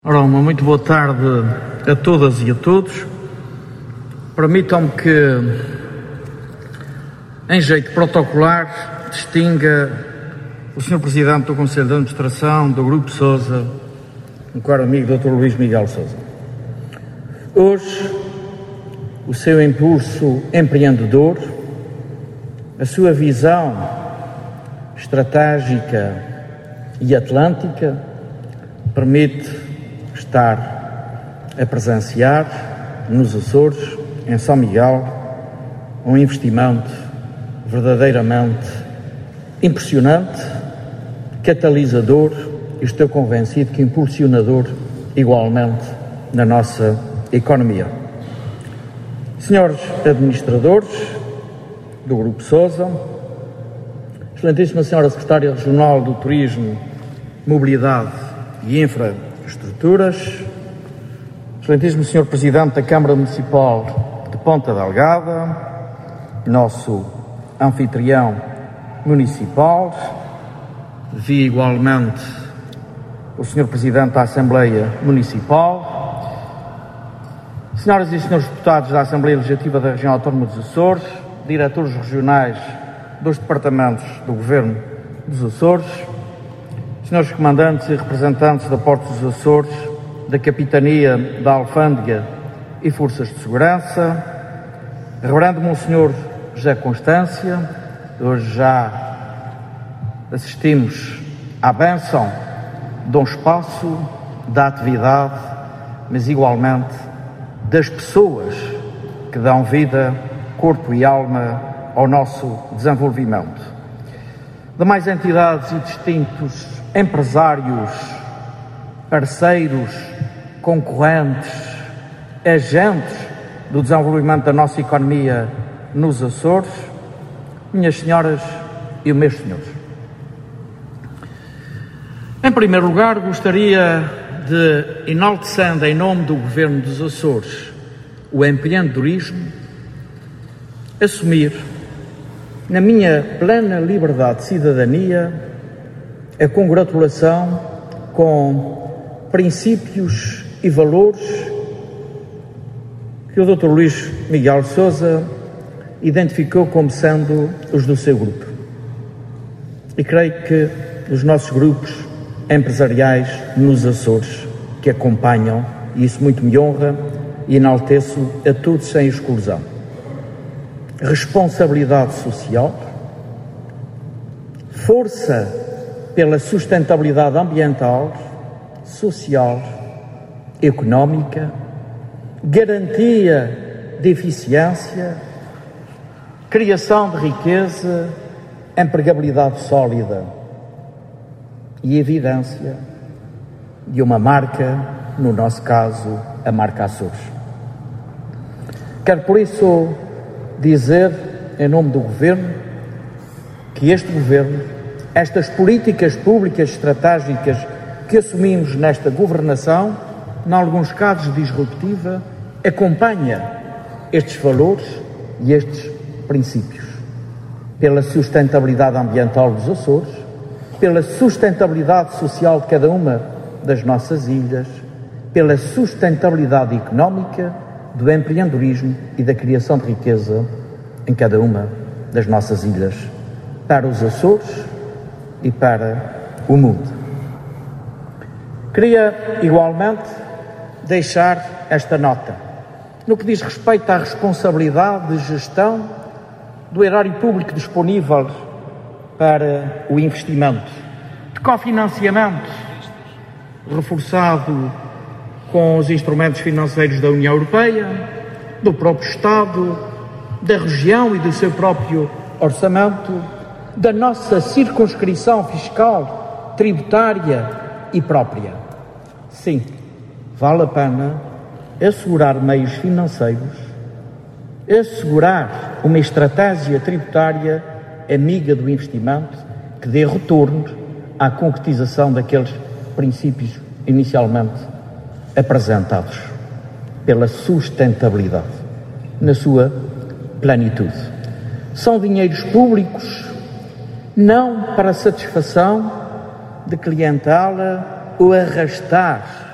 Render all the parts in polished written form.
Ora, uma muito boa tarde a todas e a todos. Permitam-me que, em jeito protocolar, distinga o Sr. Presidente do Conselho de Administração do Grupo Sousa, um caro amigo Dr. Luís Miguel Sousa. Hoje, o seu impulso empreendedor, a sua visão estratégica e atlântica permite estar a presenciar nos Açores, em São Miguel, um investimento verdadeiramente impressionante, catalisador e estou convencido que impulsionador igualmente na nossa economia. Senhores administradores do Grupo Sousa, excelentíssima Senhora Secretária Regional do Turismo, Mobilidade e Infraestruturas, excelentíssimo Sr. Presidente da Câmara Municipal de Ponta Delgada, nosso anfitrião municipal, vi igualmente o Sr. Presidente da Assembleia Municipal, senhoras e senhores deputados da Assembleia Legislativa da Região Autónoma dos Açores, diretores regionais dos departamentos do Governo dos Açores, senhores comandantes e representantes da Porto dos Açores, da Capitania da Alfândega e Forças de Segurança, Reverendo Monsenhor José Constância, hoje já assistimos à bênção de um espaço, da atividade, mas igualmente das pessoas que dão vida, corpo e alma ao nosso desenvolvimento. Demais entidades e distintos empresários, parceiros, concorrentes, agentes do desenvolvimento da nossa economia nos Açores, minhas senhoras e meus senhores. Em primeiro lugar, gostaria de, enaltecendo em nome do Governo dos Açores o empreendedorismo, assumir, na minha plena liberdade de cidadania, a congratulação com princípios e valores que o Dr. Luís Miguel Sousa identificou como sendo os do seu grupo. E creio que os nossos grupos empresariais nos Açores que acompanham, e isso muito me honra e enalteço a todos sem exclusão. Responsabilidade social, força pela sustentabilidade ambiental, social, económica, garantia de eficiência, criação de riqueza, empregabilidade sólida e evidência de uma marca, no nosso caso, a marca Açores. Quero por isso dizer, em nome do Governo, que este Governo, estas políticas públicas estratégicas que assumimos nesta governação, em alguns casos disruptiva, acompanha estes valores e estes princípios. Pela sustentabilidade ambiental dos Açores, pela sustentabilidade social de cada uma das nossas ilhas, pela sustentabilidade económica, do empreendedorismo e da criação de riqueza em cada uma das nossas ilhas, para os Açores e para o mundo. Queria, igualmente, deixar esta nota, no que diz respeito à responsabilidade de gestão do erário público disponível para o investimento, de cofinanciamento reforçado com os instrumentos financeiros da União Europeia, do próprio Estado, da região e do seu próprio orçamento, da nossa circunscrição fiscal, tributária e própria. Sim, vale a pena assegurar meios financeiros, assegurar uma estratégia tributária amiga do investimento que dê retorno à concretização daqueles princípios inicialmente apresentados pela sustentabilidade na sua plenitude. São dinheiros públicos não para satisfação de clientela ou arrastar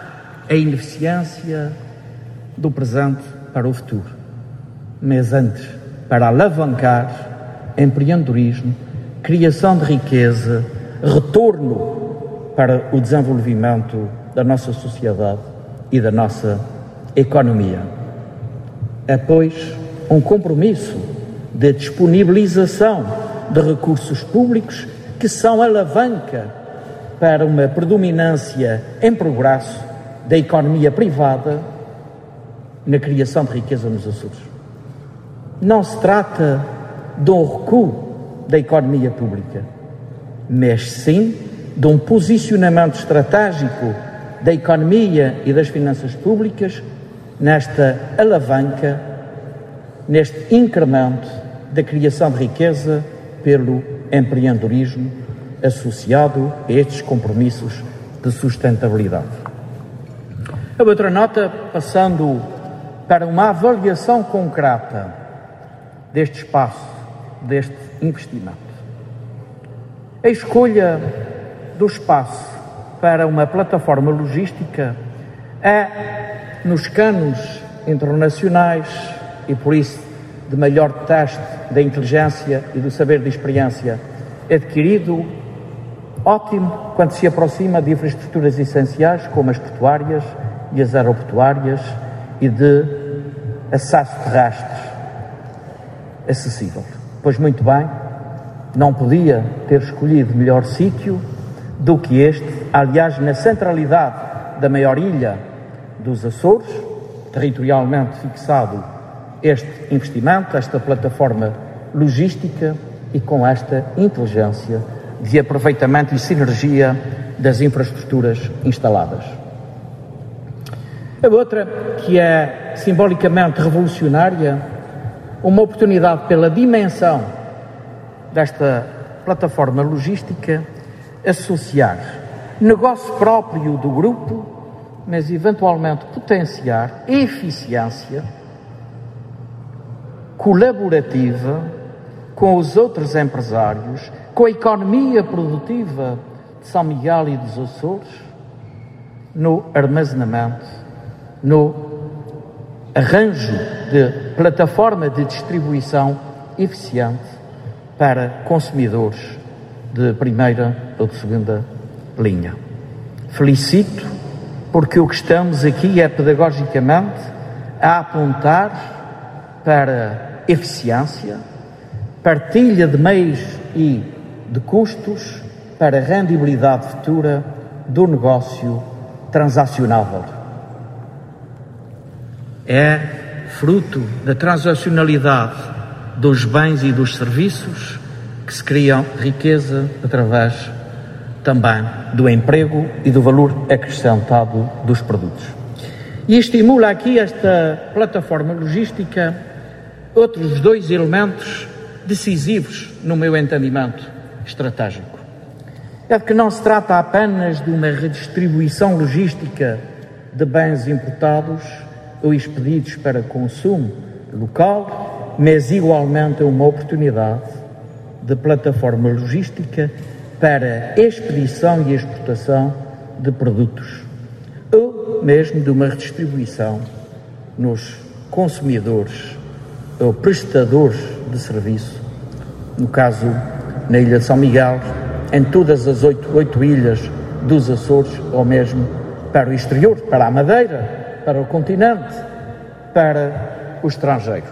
a ineficiência do presente para o futuro, mas antes para alavancar empreendedorismo, criação de riqueza, retorno para o desenvolvimento da nossa sociedade e da nossa economia. É, pois, um compromisso de disponibilização de recursos públicos que são alavanca para uma predominância em progresso da economia privada na criação de riqueza nos Açores. Não se trata de um recuo da economia pública, mas sim de um posicionamento estratégico da economia e das finanças públicas nesta alavanca, neste incremento da criação de riqueza pelo empreendedorismo associado a estes compromissos de sustentabilidade. A outra nota, passando para uma avaliação concreta deste espaço, deste investimento. A escolha do espaço para uma plataforma logística é, nos cânones internacionais e por isso de maior teste da inteligência e do saber de experiência adquirido, ótimo quando se aproxima de infraestruturas essenciais como as portuárias e as aeroportuárias e de acesso terrestre acessível. Pois muito bem, não podia ter escolhido melhor sítio do que este, aliás, na centralidade da maior ilha dos Açores, territorialmente fixado este investimento, esta plataforma logística e com esta inteligência de aproveitamento e sinergia das infraestruturas instaladas. A outra, que é simbolicamente revolucionária, uma oportunidade pela dimensão desta plataforma logística, associar negócio próprio do grupo, mas eventualmente potenciar a eficiência colaborativa com os outros empresários, com a economia produtiva de São Miguel e dos Açores, no armazenamento, no arranjo de plataforma de distribuição eficiente para consumidores de primeira ou de segunda linha. Felicito porque o que estamos aqui é pedagogicamente a apontar para eficiência, partilha de meios e de custos para a rendibilidade futura do negócio transacionável. É fruto da transacionalidade dos bens e dos serviços que se criam riqueza através também do emprego e do valor acrescentado dos produtos. E estimula aqui esta plataforma logística outros dois elementos decisivos no meu entendimento estratégico. É de que não se trata apenas de uma redistribuição logística de bens importados ou expedidos para consumo local, mas igualmente é uma oportunidade de plataforma logística para expedição e exportação de produtos, ou mesmo de uma redistribuição nos consumidores ou prestadores de serviço, no caso na Ilha de São Miguel, em todas as oito ilhas dos Açores, ou mesmo para o exterior, para a Madeira, para o continente, para o estrangeiro.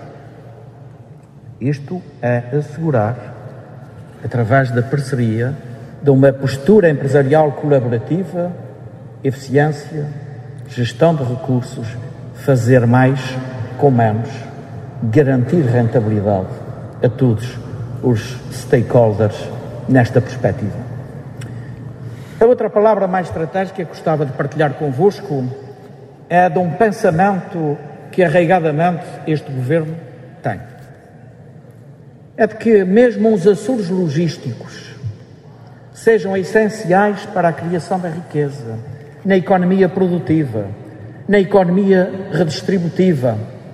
Isto é assegurar, através da parceria, de uma postura empresarial colaborativa, eficiência, gestão de recursos, fazer mais com menos, garantir rentabilidade a todos os stakeholders nesta perspectiva. A outra palavra mais estratégica que gostava de partilhar convosco é de um pensamento que arraigadamente este Governo tem. É de que mesmo os Açores logísticos sejam essenciais para a criação da riqueza, na economia produtiva, na economia redistributiva,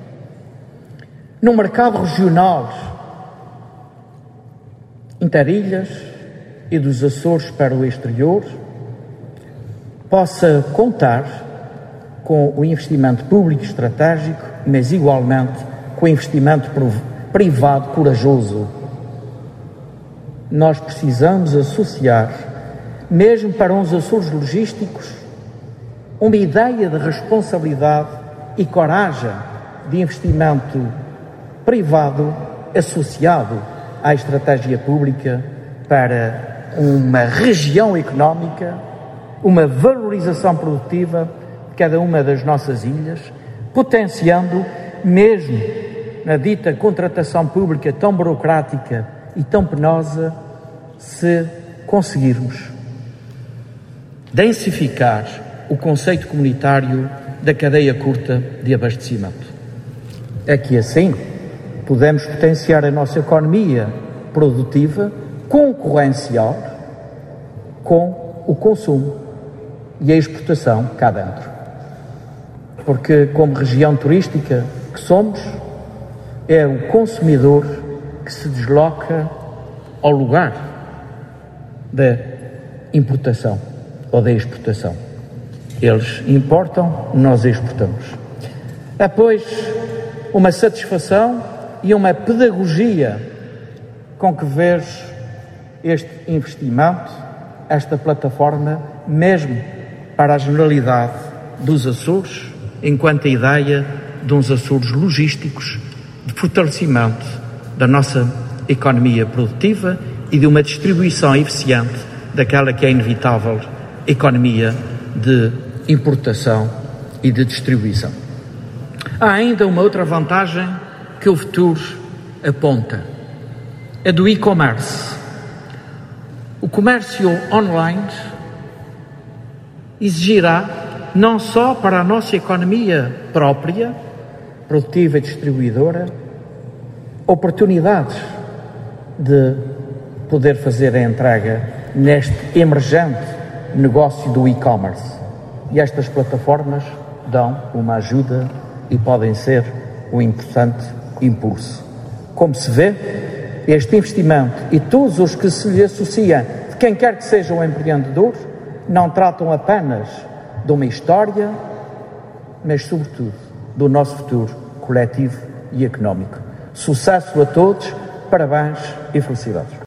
no mercado regional, interilhas e dos Açores para o exterior, possa contar com o investimento público estratégico, mas igualmente com o investimento privado corajoso. Nós precisamos associar, mesmo para uns Açores logísticos, uma ideia de responsabilidade e coragem de investimento privado associado à estratégia pública para uma região económica, uma valorização produtiva de cada uma das nossas ilhas, potenciando, mesmo na dita contratação pública tão burocrática e tão penosa, se conseguirmos densificar o conceito comunitário da cadeia curta de abastecimento. É que assim podemos potenciar a nossa economia produtiva, concorrencial, com o consumo e a exportação cá dentro. Porque, como região turística que somos, é o consumidor que se desloca ao lugar da importação ou da exportação. Eles importam, nós exportamos. É, pois, uma satisfação e uma pedagogia com que vejo este investimento, esta plataforma, mesmo para a generalidade dos Açores, enquanto a ideia de uns Açores logísticos, de fortalecimento da nossa economia produtiva e de uma distribuição eficiente daquela que é inevitável economia de importação e de distribuição. Há ainda uma outra vantagem que o futuro aponta, a do e-commerce. O comércio online exigirá, não só para a nossa economia própria, produtiva e distribuidora, oportunidades de poder fazer a entrega neste emergente negócio do e-commerce. E estas plataformas dão uma ajuda e podem ser um importante impulso. Como se vê, este investimento e todos os que se lhe associam, de quem quer que seja o empreendedor, não tratam apenas de uma história, mas sobretudo do nosso futuro coletivo e económico. Sucesso a todos, parabéns e felicidades.